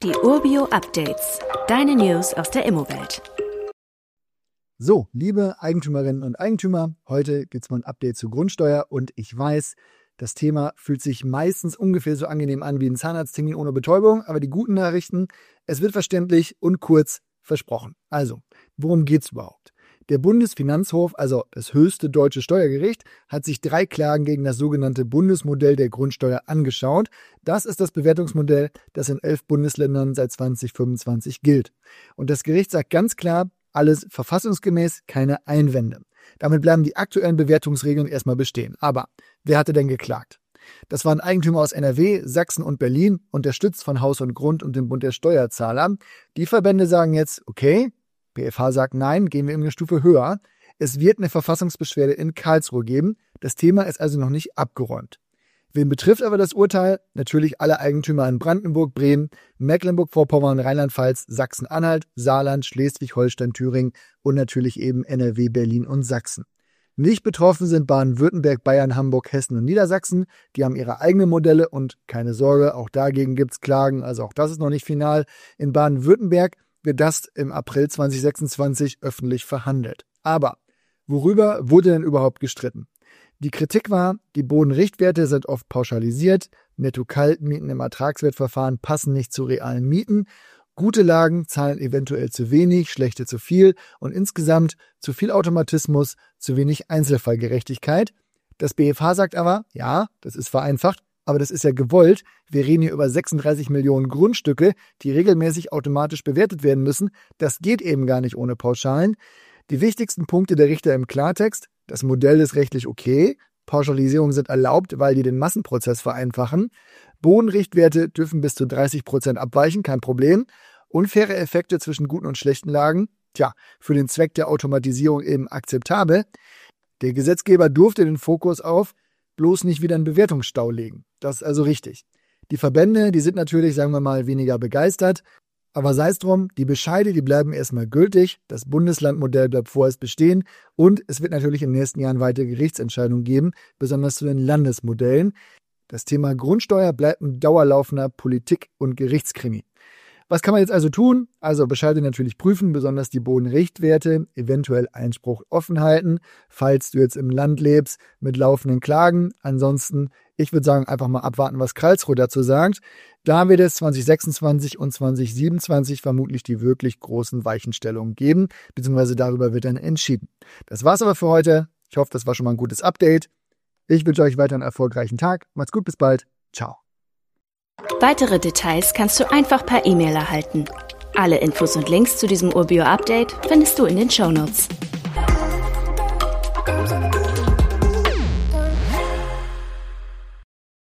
Die Urbio Updates. Deine News aus der Immowelt. So, liebe Eigentümerinnen und Eigentümer, heute gibt es mal ein Update zur Grundsteuer und ich weiß, das Thema fühlt sich meistens ungefähr so angenehm an wie ein Zahnarzttermin ohne Betäubung, aber die guten Nachrichten, es wird verständlich und kurz versprochen. Also, worum geht's überhaupt? Der Bundesfinanzhof, also das höchste deutsche Steuergericht, hat sich 3 Klagen gegen das sogenannte Bundesmodell der Grundsteuer angeschaut. Das ist das Bewertungsmodell, das in 11 Bundesländern seit 2025 gilt. Und das Gericht sagt ganz klar, alles verfassungsgemäß, keine Einwände. Damit bleiben die aktuellen Bewertungsregeln erstmal bestehen. Aber wer hatte denn geklagt? Das waren Eigentümer aus NRW, Sachsen und Berlin, unterstützt von Haus und Grund und dem Bund der Steuerzahler. Die Verbände sagen jetzt, okay, BFH sagt nein, gehen wir eine Stufe höher. Es wird eine Verfassungsbeschwerde in Karlsruhe geben. Das Thema ist also noch nicht abgeräumt. Wen betrifft aber das Urteil? Natürlich alle Eigentümer in Brandenburg, Bremen, Mecklenburg-Vorpommern, Rheinland-Pfalz, Sachsen-Anhalt, Saarland, Schleswig-Holstein, Thüringen und natürlich eben NRW, Berlin und Sachsen. Nicht betroffen sind Baden-Württemberg, Bayern, Hamburg, Hessen und Niedersachsen. Die haben ihre eigenen Modelle und keine Sorge, auch dagegen gibt es Klagen. Also auch das ist noch nicht final. In Baden-Württemberg wird das im April 2026 öffentlich verhandelt. Aber worüber wurde denn überhaupt gestritten? Die Kritik war, die Bodenrichtwerte sind oft pauschalisiert, Netto-Kaltmieten im Ertragswertverfahren passen nicht zu realen Mieten, gute Lagen zahlen eventuell zu wenig, schlechte zu viel und insgesamt zu viel Automatismus, zu wenig Einzelfallgerechtigkeit. Das BFH sagt aber, ja, das ist vereinfacht, aber das ist ja gewollt. Wir reden hier über 36 Millionen Grundstücke, die regelmäßig automatisch bewertet werden müssen. Das geht eben gar nicht ohne Pauschalen. Die wichtigsten Punkte der Richter im Klartext: Das Modell ist rechtlich okay. Pauschalisierungen sind erlaubt, weil die den Massenprozess vereinfachen. Bodenrichtwerte dürfen bis zu 30% abweichen, kein Problem. Unfaire Effekte zwischen guten und schlechten Lagen, für den Zweck der Automatisierung eben akzeptabel. Der Gesetzgeber durfte den Fokus auf bloß nicht wieder einen Bewertungsstau legen. Das ist also richtig. Die Verbände, die sind natürlich, sagen wir mal, weniger begeistert. Aber sei es drum, die Bescheide, die bleiben erstmal gültig. Das Bundeslandmodell bleibt vorerst bestehen. Und es wird natürlich in den nächsten Jahren weitere Gerichtsentscheidungen geben, besonders zu den Landesmodellen. Das Thema Grundsteuer bleibt ein dauerlaufender Politik- und Gerichtskrimi. Was kann man jetzt also tun? Also Bescheide natürlich prüfen, besonders die Bodenrichtwerte, eventuell Einspruch offen halten, falls du jetzt im Land lebst mit laufenden Klagen. Ansonsten, ich würde sagen, einfach mal abwarten, was Karlsruhe dazu sagt. Da wird es 2026 und 2027 vermutlich die wirklich großen Weichenstellungen geben, beziehungsweise darüber wird dann entschieden. Das war's aber für heute. Ich hoffe, das war schon mal ein gutes Update. Ich wünsche euch weiter einen erfolgreichen Tag. Macht's gut, bis bald. Ciao. Weitere Details kannst du einfach per E-Mail erhalten. Alle Infos und Links zu diesem Urbio Update findest du in den Shownotes.